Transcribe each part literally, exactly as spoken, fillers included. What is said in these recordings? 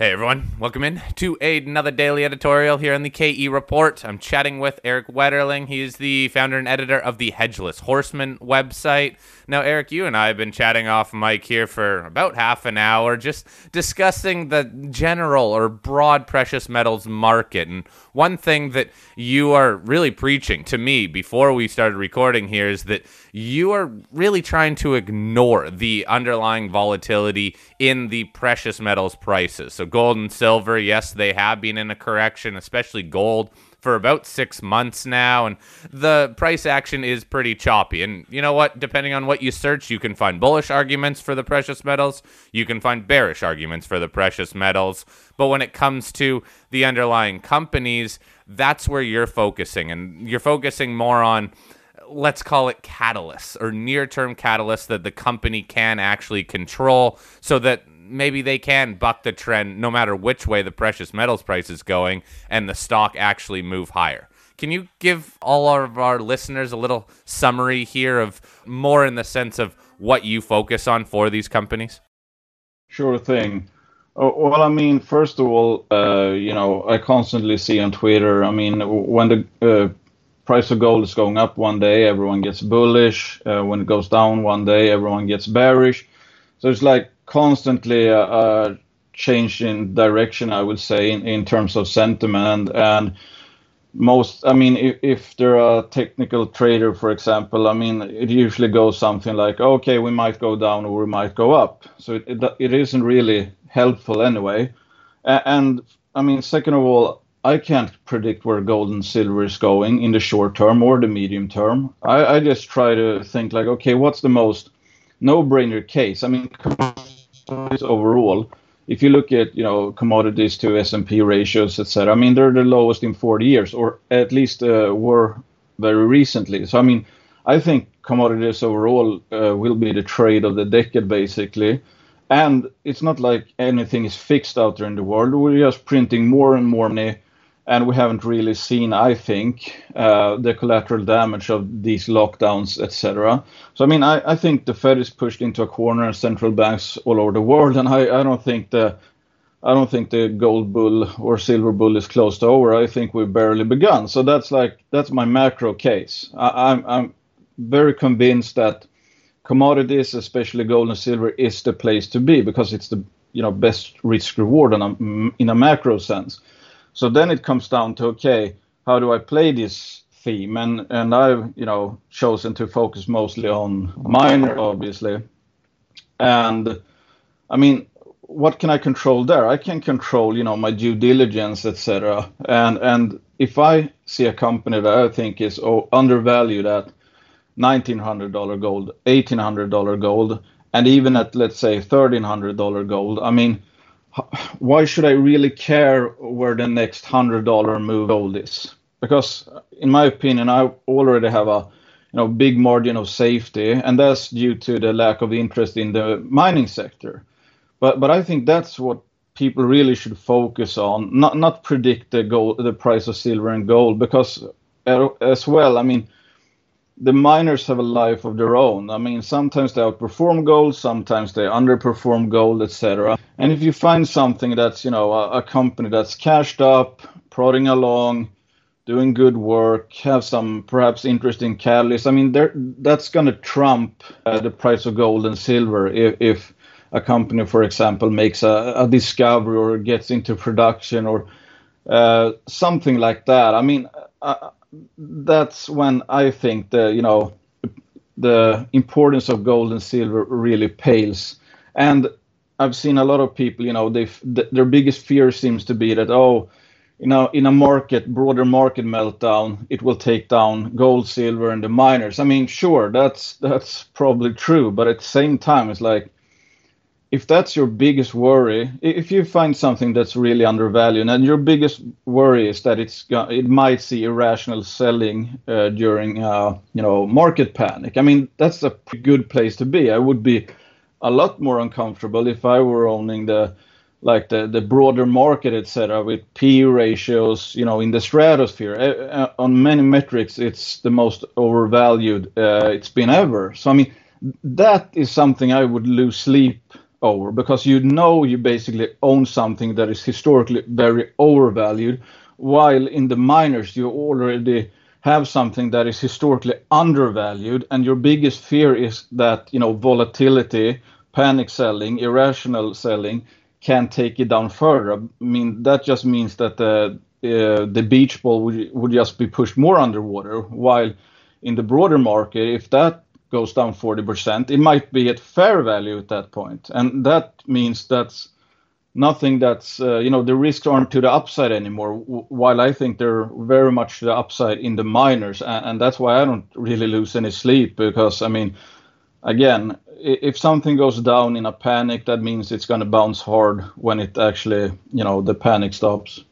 Hey everyone, welcome in to another daily editorial here on the K E Report. I'm chatting with Eric Wetterling. He is the founder and editor of the Hedgeless Horseman website. Now, Eric, you and I have been chatting off mic here for about half an hour, just discussing the general or broad precious metals market. And one thing that you are really preaching to me before we started recording here is that you are really trying to ignore the underlying volatility in the precious metals prices. So gold and silver, yes, they have been in a correction, especially gold, for about six months now, and the price action is pretty choppy. And you know what? Depending on what you search, you can find bullish arguments for the precious metals, you can find bearish arguments for the precious metals, but when it comes to the underlying companies, that's where you're focusing, and you're focusing more on, let's call it catalysts or near-term catalysts that the company can actually control so that maybe they can buck the trend no matter which way the precious metals price is going and the stock actually move higher. Can you give all of our listeners a little summary here of more in the sense of what you focus on for these companies? Sure thing. Oh, well, I mean, first of all, uh, you know, I constantly see on Twitter, I mean, when the uh, price of gold is going up one day, everyone gets bullish. Uh, when it goes down one day, everyone gets bearish. So it's like constantly a, a change in direction, I would say, in, in terms of sentiment. And, and most, I mean, if, if they're a technical trader, for example, I mean, it usually goes something like, okay, we might go down or we might go up. So it, it, it isn't really helpful anyway. And, and I mean, second of all, I can't predict where gold and silver is going in the short term or the medium term. I, I just try to think like, okay, what's the most no-brainer case? I mean, overall, if you look at, you know, commodities to S and P ratios, et cetera, I mean, they're the lowest in forty years, or at least uh, were very recently. So, I mean, I think commodities overall uh, will be the trade of the decade, basically. And it's not like anything is fixed out there in the world. We're just printing more and more money. And we haven't really seen, I think, uh, the collateral damage of these lockdowns, et cetera. So, I mean, I, I think the Fed is pushed into a corner, and central banks all over the world, and I, I don't think the I don't think the gold bull or silver bull is closed over. I think we've barely begun. So that's like that's my macro case. I, I'm I'm very convinced that commodities, especially gold and silver, is the place to be because it's the you know best risk reward in a, in a macro sense. So then it comes down to, okay, how do I play this theme? And and I've, you know, chosen to focus mostly on minor, obviously. And I mean, what can I control there? I can control, you know, my due diligence, et cetera. And and if I see a company that I think is oh, undervalued at nineteen hundred dollars gold, eighteen hundred dollars gold, and even at, let's say, thirteen hundred dollars gold, I mean, why should I really care where the next one hundred dollars move gold is? Because in my opinion, I already have a you know big margin of safety, and that's due to the lack of interest in the mining sector. But but I think that's what people really should focus on, not not predict the gold, the price of silver and gold, because as well, I mean, the miners have a life of their own. I mean, sometimes they outperform gold, sometimes they underperform gold, et cetera. And if you find something that's, you know, a, a company that's cashed up, prodding along, doing good work, have some perhaps interesting catalysts, I mean, that's going to trump uh, the price of gold and silver if, if a company, for example, makes a, a discovery or gets into production or uh, something like that. I mean, uh, that's when I think the you know the importance of gold and silver really pales. And I've seen a lot of people, you know, they their biggest fear seems to be that, oh, you know, in a market, broader market meltdown, it will take down gold, silver, and the miners. I mean, sure, that's that's probably true, but at the same time, it's like, if that's your biggest worry, if you find something that's really undervalued, and your biggest worry is that it's it might see irrational selling uh, during uh, you know market panic, I mean, that's a good place to be. I would be a lot more uncomfortable if I were owning the like the, the broader market, et cetera, with P E ratios, you know, in the stratosphere. Uh, on many metrics, it's the most overvalued uh, it's been ever. So I mean, that is something I would lose sleep over, because you know you basically own something that is historically very overvalued, while in the minors you already have something that is historically undervalued, and your biggest fear is that, you know, volatility, panic selling, irrational selling can take it down further. I mean, that just means that the uh, the beach ball would, would just be pushed more underwater, while in the broader market, if that goes down forty percent, it might be at fair value at that point. And that means that's nothing that's, uh, you know, the risks aren't to the upside anymore, w- while I think they're very much to the upside in the minors. And, and that's why I don't really lose any sleep, because, I mean, again, if something goes down in a panic, that means it's going to bounce hard when it actually, you know, the panic stops.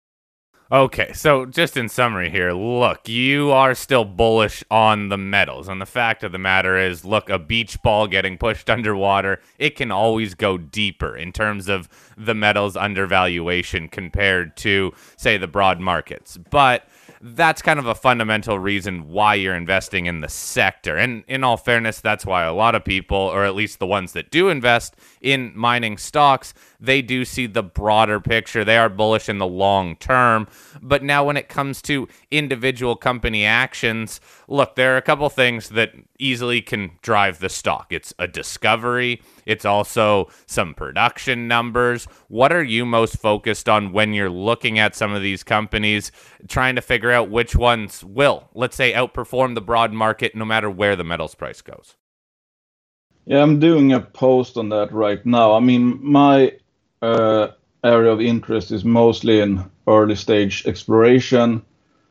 Okay, so just in summary here, look, you are still bullish on the metals. And the fact of the matter is, look, a beach ball getting pushed underwater, it can always go deeper in terms of the metals undervaluation compared to, say, the broad markets. But that's kind of a fundamental reason why you're investing in the sector. And in all fairness, that's why a lot of people, or at least the ones that do invest in mining stocks, they do see the broader picture. They are bullish in the long term. But now when it comes to individual company actions, look, there are a couple things that easily can drive the stock. It's a discovery. It's also some production numbers. What are you most focused on when you're looking at some of these companies, trying to figure out which ones will, let's say, outperform the broad market no matter where the metals price goes? Yeah, I'm doing a post on that right now. I mean, my uh, area of interest is mostly in early stage exploration,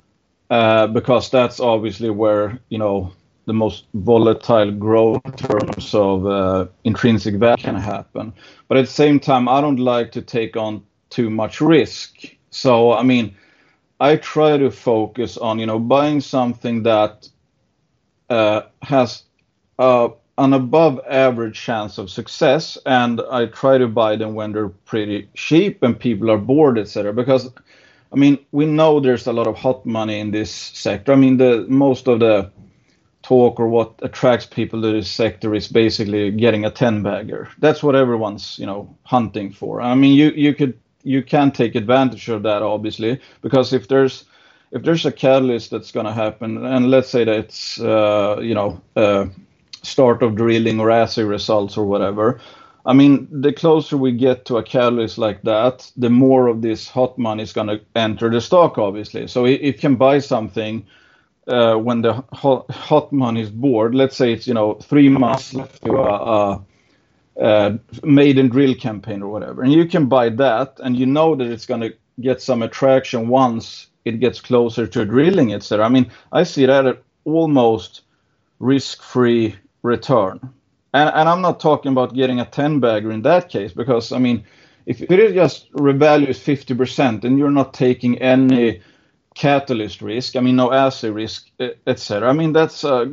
uh, because that's obviously where, you know, the most volatile growth in terms of uh, intrinsic value can happen. But at the same time, I don't like to take on too much risk. So, I mean, I try to focus on, you know, buying something that uh, has uh, an above average chance of success, and I try to buy them when they're pretty cheap and people are bored, et cetera. Because, I mean, we know there's a lot of hot money in this sector. I mean, the most of the talk or what attracts people to this sector is basically getting a ten bagger. That's what everyone's, you know, hunting for. I mean, you you could you can take advantage of that, obviously, because if there's if there's a catalyst that's going to happen, and let's say that it's uh, you know uh, start of drilling or assay results or whatever. I mean, the closer we get to a catalyst like that, the more of this hot money is going to enter the stock, obviously. So it, it can buy something uh, when the hot, hot money is bored. Let's say it's, you know, three months left to a, a, a maiden drill campaign or whatever. And you can buy that, and you know that it's going to get some attraction once it gets closer to drilling, et cetera. I mean, I see that at almost risk-free return. And, and I'm not talking about getting a ten bagger in that case, because, I mean, if it is just revalues fifty percent and you're not taking any catalyst risk, I mean, no assay risk, et cetera. I mean, that's a,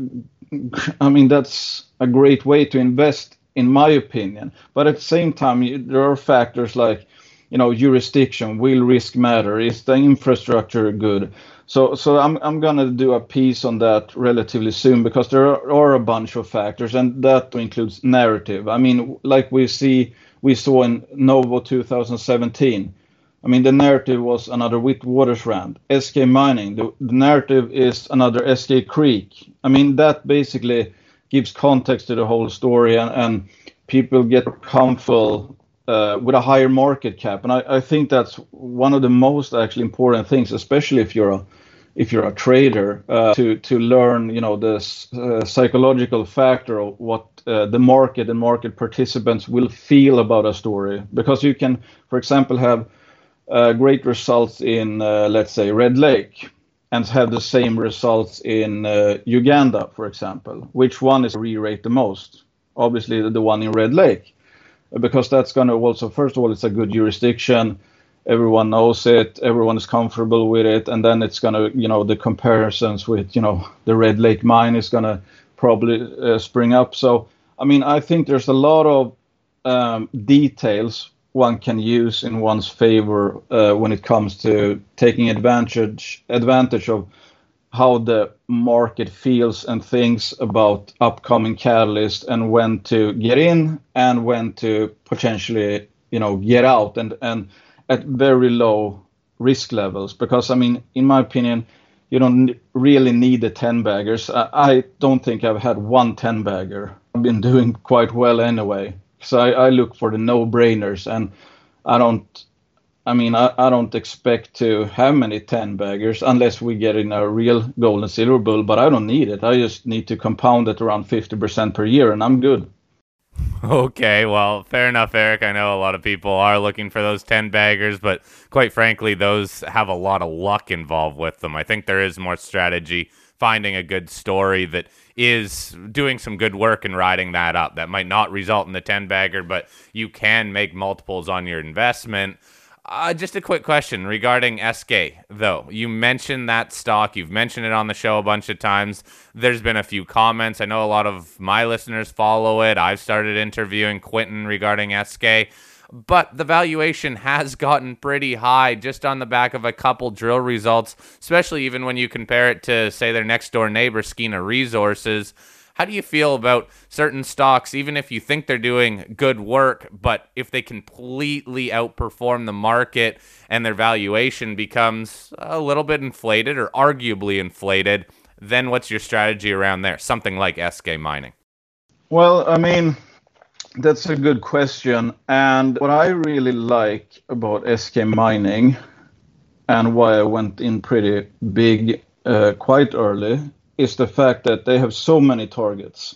I mean, that's a great way to invest, in my opinion. But at the same time, there are factors like, you know, jurisdiction, will risk matter? Is the infrastructure good? So, so I'm I'm gonna do a piece on that relatively soon, because there are, are a bunch of factors, and that includes narrative. I mean, like we see, we saw in Novo two thousand seventeen. I mean, the narrative was another Witwatersrand. S K Mining, the, the narrative is another S K Creek. I mean, that basically gives context to the whole story, and, and people get comfortable Uh, with a higher market cap, and I, I think that's one of the most actually important things, especially if you're a if you're a trader, uh, to to learn, you know, the uh, psychological factor of what uh, the market and market participants will feel about a story. Because you can, for example, have uh, great results in uh, let's say Red Lake, and have the same results in uh, Uganda, for example. Which one is re-rate the most? Obviously, the, the one in Red Lake. Because that's going to also, first of all, it's a good jurisdiction. Everyone knows it. Everyone is comfortable with it. And then it's going to, you know, the comparisons with, you know, the Red Lake mine is going to probably uh, spring up. So, I mean, I think there's a lot of um, details one can use in one's favor uh, when it comes to taking advantage advantage of how the market feels and thinks about upcoming catalyst and when to get in and when to potentially, you know, get out, and and at very low risk levels. Because I mean, in my opinion, you don't really need the ten baggers. I, I don't think I've had one ten bagger. I've been doing quite well anyway. So I, I look for the no brainers, and I don't. I mean, I, I don't expect to have many ten baggers unless we get in a real gold and silver bull, but I don't need it. I just need to compound it around fifty percent per year, and I'm good. Okay, well, fair enough, Eric. I know a lot of people are looking for those ten baggers, but quite frankly, those have a lot of luck involved with them. I think there is more strategy, finding a good story that is doing some good work and riding that up. That might not result in the ten bagger, but you can make multiples on your investment. Uh, just a quick question regarding S K, though. You mentioned that stock. You've mentioned it on the show a bunch of times. There's been a few comments. I know a lot of my listeners follow it. I've started interviewing Quentin regarding S K. But the valuation has gotten pretty high just on the back of a couple drill results, especially even when you compare it to, say, their next-door neighbor, Skeena Resources. How do you feel about certain stocks, even if you think they're doing good work, but if they completely outperform the market and their valuation becomes a little bit inflated or arguably inflated, then what's your strategy around there? Something like S K Mining. Well, I mean, that's a good question. And what I really like about S K Mining, and why I went in pretty big uh, quite early, is the fact that they have so many targets.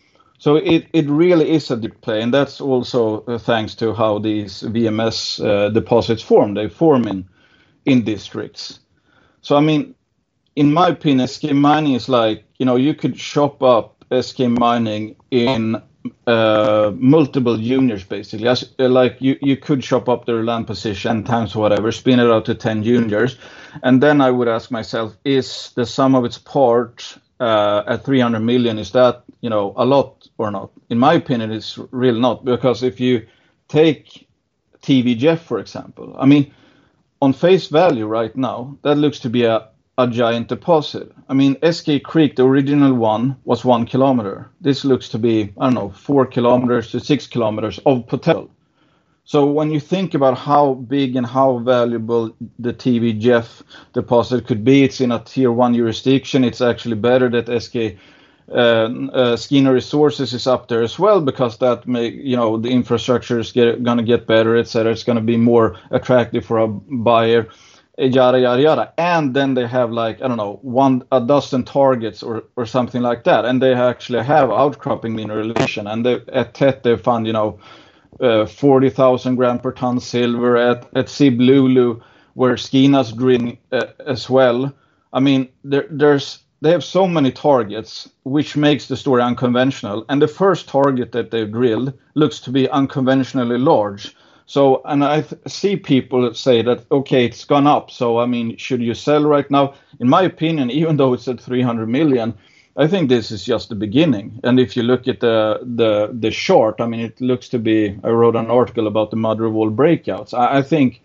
So it, it really is a deep play, and that's also uh, thanks to how these V M S uh, deposits form. They form in, in districts. So, I mean, in my opinion, S K Mining is like, you know, you could chop up S K Mining in uh, multiple juniors, basically. As, uh, like you, you could chop up their land position times whatever, spin it out to ten juniors. And then I would ask myself, is the sum of its part uh, at three hundred million, is that, you know, a lot or not? In my opinion, it's really not, because if you take T V Jeff, for example, I mean, on face value right now, that looks to be a, a giant deposit. I mean, S K Creek, the original one, was one kilometer. This looks to be, I don't know, four kilometers to six kilometers of potential. So when you think about how big and how valuable the T V Jeff deposit could be, it's in a tier one jurisdiction. It's actually better that S K uh, uh, Skeena Resources is up there as well, because that may, you know, the infrastructure is going to get better, et cetera. It's going to be more attractive for a buyer, yada yada yada. And then they have, like, I don't know, one a dozen targets or or something like that, and they actually have outcropping mineralization. And they, at T E T they found, you know, Uh, forty thousand gram per ton silver at, at Siblulu, where Skeena's drilling uh, as well. I mean, there, there's they have so many targets, which makes the story unconventional. And the first target that they've drilled looks to be unconventionally large. So, and I th- see people say that, okay, it's gone up. So, I mean, should you sell right now? In my opinion, even though it's at three hundred million, I think this is just the beginning. And if you look at the the the chart, I mean, it looks to be. I wrote an article about the mother of all breakouts. I, I think,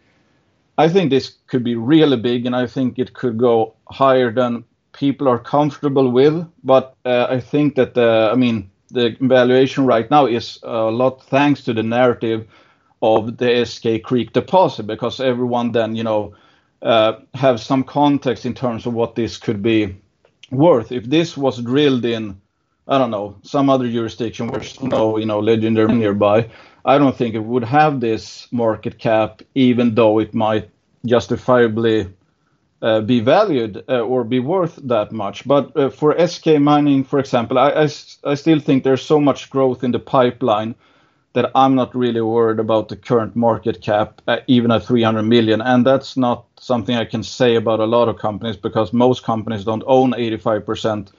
I think this could be really big, and I think it could go higher than people are comfortable with. But uh, I think that the, I mean, the valuation right now is a lot thanks to the narrative of the S K Creek deposit, because everyone then, you know, uh, have some context in terms of what this could be worth. If this was drilled in, I don't know, some other jurisdiction where there's no, you know, legendary nearby, I don't think it would have this market cap, even though it might justifiably uh, be valued uh, or be worth that much. But uh, for S K Mining, for example, I, I, I still think there's so much growth in the pipeline that I'm not really worried about the current market cap, uh, even at three hundred million. And that's not something I can say about a lot of companies, because most companies don't own eighty-five percent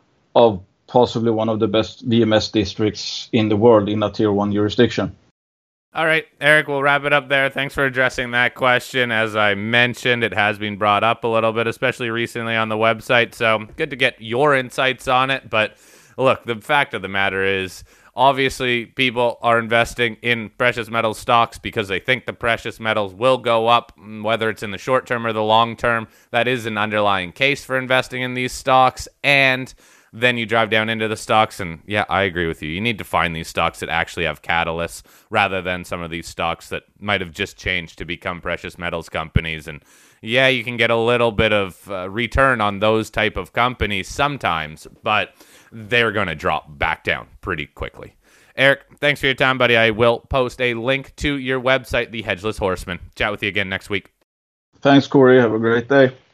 of possibly one of the best V M S districts in the world in a tier one jurisdiction. All right, Eric, we'll wrap it up there. Thanks for addressing that question. As I mentioned, it has been brought up a little bit, especially recently on the website. So good to get your insights on it. But look, the fact of the matter is, Obviously, people are investing in precious metal stocks because they think the precious metals will go up, whether it's in the short term or the long term. That is an underlying case for investing in these stocks. And then you drive down into the stocks, and yeah, I agree with you. You need to find these stocks that actually have catalysts rather than some of these stocks that might have just changed to become precious metals companies. And yeah, you can get a little bit of uh, return on those type of companies sometimes, but they're going to drop back down pretty quickly. Eric, thanks for your time, buddy. I will post a link to your website, The Hedgeless Horseman. Chat with you again next week. Thanks, Corey. Have a great day.